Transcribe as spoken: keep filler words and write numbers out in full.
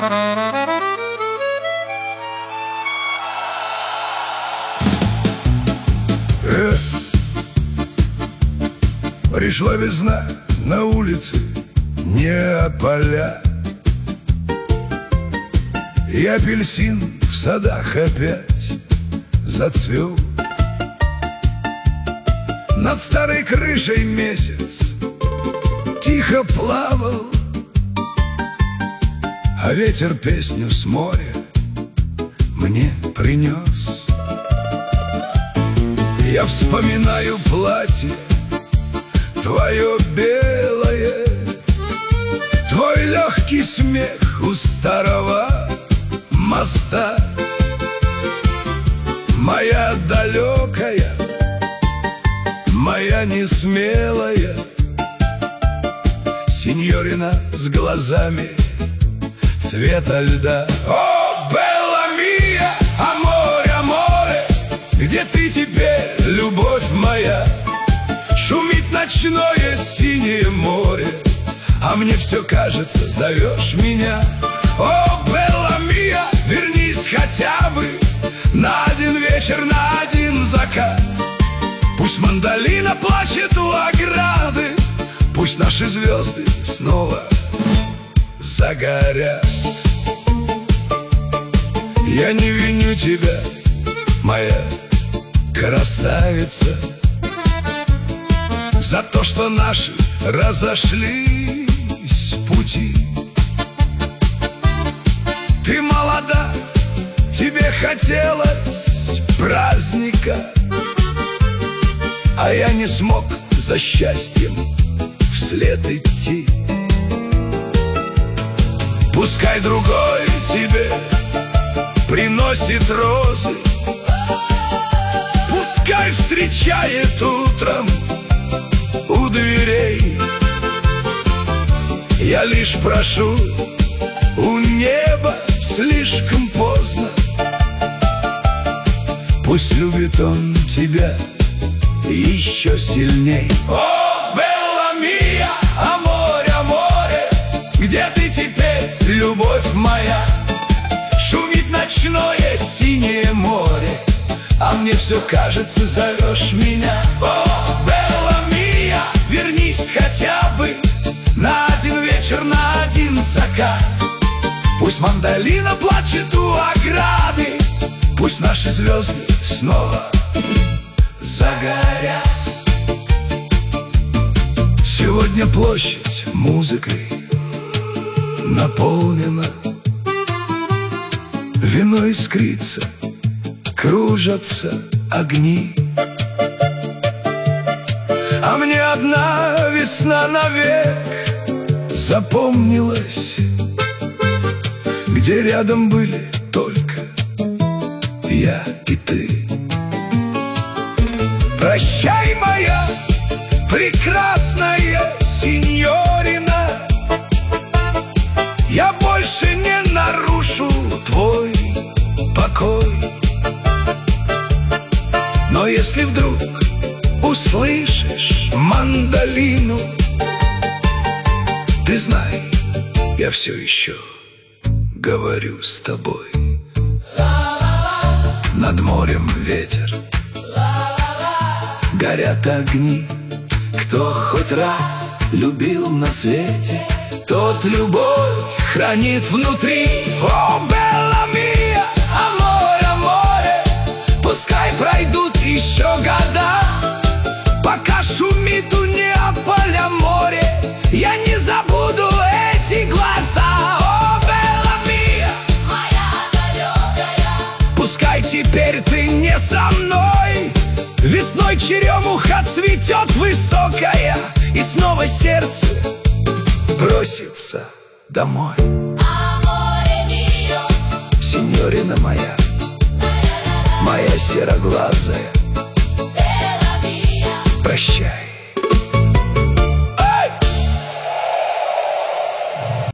Эх, пришла весна на улице Неаполя, и апельсин в садах опять зацвел. Над старой крышей месяц тихо плавал, а ветер песню с моря мне принес. Я вспоминаю платье твое белое, твой легкий смех у старого моста. Моя далекая, моя несмелая синьорина с глазами цвета льда. О, белла мия, аморе, аморе, где ты теперь, любовь моя? Шумит ночное синее море, а мне все кажется, зовешь меня. О, белла мия, вернись хотя бы на один вечер, на один закат. Пусть мандолина плачет у ограды, пусть наши звезды снова загорят. Я не виню тебя, моя красавица, за то, что наши разошлись пути. Ты молода, тебе хотелось праздника, а я не смог за счастьем вслед идти. Пускай другой тебе приносит розы, пускай встречает утром у дверей. Я лишь прошу у неба слишком поздно, пусть любит он тебя еще сильней. О, белла мия, аморе, аморе, где ты теперь, любовь моя? Шумит ночное синее море, а мне все кажется, зовешь меня. О, белла мия, вернись хотя бы на один вечер, на один закат. Пусть мандолина плачет у ограды, пусть наши звезды снова загорят. Сегодня площадь музыкой наполнена, вино искрится, кружатся огни. А мне одна весна навек запомнилась, где рядом были только я и ты. Прощай, моя прекрасная синьорина, я больше не нарушу твой покой. Но если вдруг услышишь мандолину, ты знай, я все еще говорю с тобой. Над морем ветер, горят огни. Кто хоть раз любил на свете, тот любовь хранит внутри. О, белла мия, аморе, аморе, пускай пройдут еще года, пока шумит у Неаполя море, я не забуду эти глаза. О, белла мия, моя далекая, пускай теперь ты не со мной. Весной черемуха цветет высокая, и снова сердце бросится домой. Аморе мио, синьорина моя, моя сероглазая, белла мия, прощай.